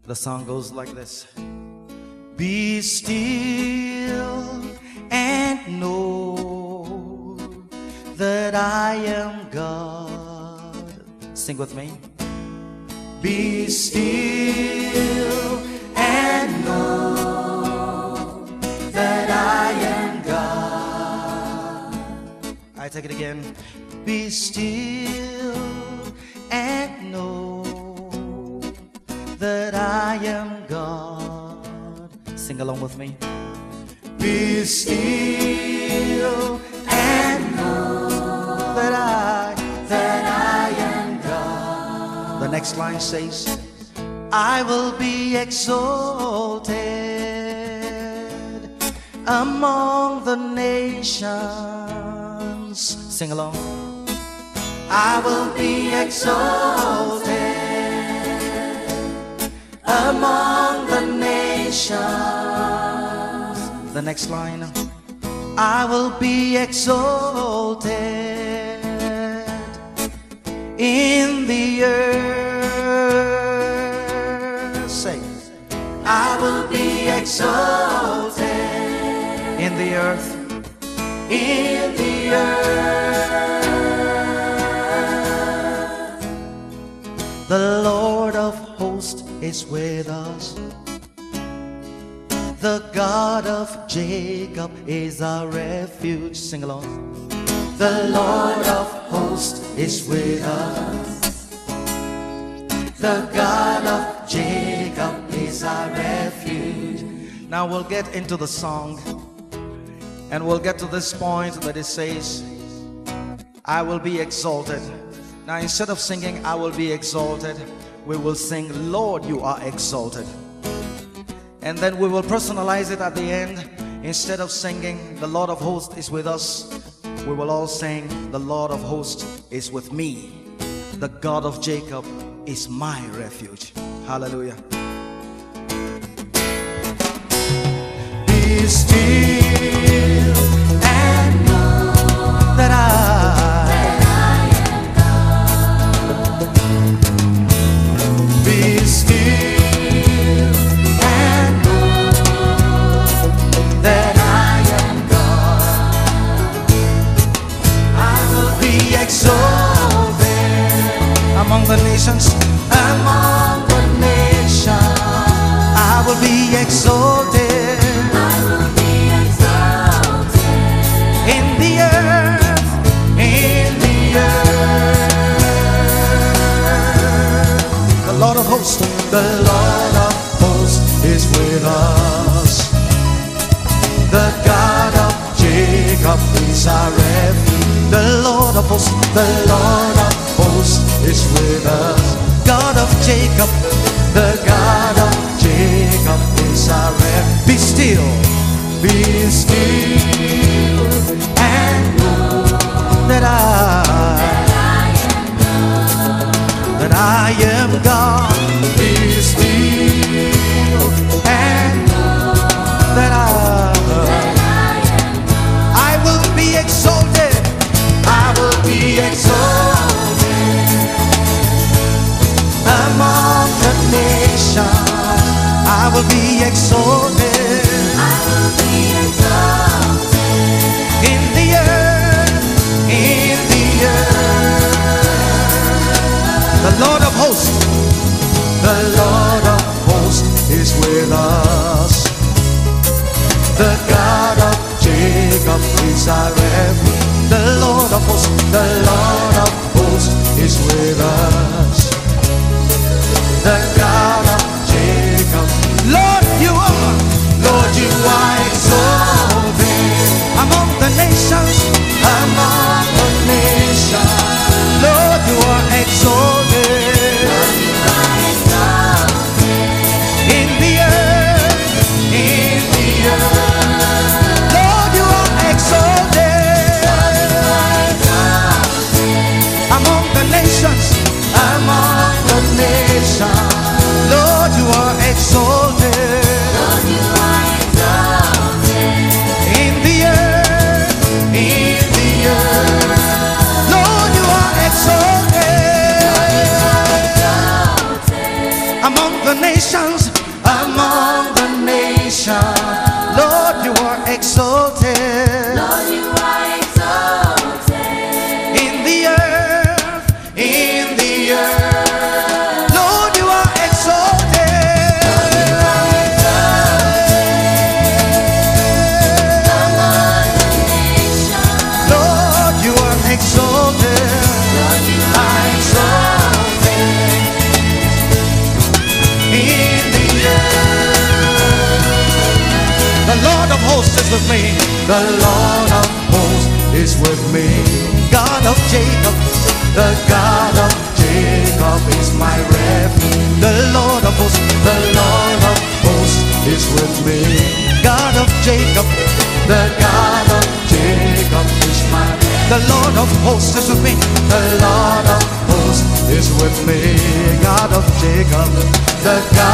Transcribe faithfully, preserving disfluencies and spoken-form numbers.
The song goes like this. Be still and know that I am God. Sing with me. Be still and know that I am God. I take it again. Be still and know that I am God. Sing along with me. Be still and know that I, that I am God. The next line says, I will be exalted among the nations. Sing along. I will be exalted among the nations. The next line. I will be exalted in the earth. Say, I will be exalted in the earth. In the earth. The Lord of hosts is with us. The God of Jacob is our refuge. Sing along. The Lord of hosts is with us. The God of Jacob is our refuge. Now we'll get into the song, and we'll get to this point that it says, I will be exalted. Now instead of singing, I will be exalted, we will sing, Lord, you are exalted. And then we will personalize it at the end. Instead of singing, the Lord of hosts is with us, we will all sing, the Lord of hosts is with me. The God of Jacob is my refuge. Hallelujah. Be still and know that I, that I am God. Be still and know that I am God. I will be exalted among the nations. Among the nations, I will be exalted. The Lord of hosts is with us. The God of Jacob is our refuge. The Lord of hosts, the Lord of hosts is with us. God of Jacob, the God of Jacob is our refuge. Be still, be still, and know that I, that I am God. Be still and know that I, I will be exalted. I will be exalted among the nations. I will be exalted. I will be exalted exalted. Lord, you are exalted. In the earth, in the earth. Lord, you are exalted. Among the nations. Lord, you are exalted. Lord, you are exalted. In the earth. The Lord of hosts is with me. The Lord of hosts is with me. God of Jacob, the God of Jacob is my refuge. The Lord of hosts, the Lord of hosts is with me. God of Jacob, the God of Jacob is my refuge. The Lord of hosts is with me. The Lord of hosts is with me. God of Jacob, the God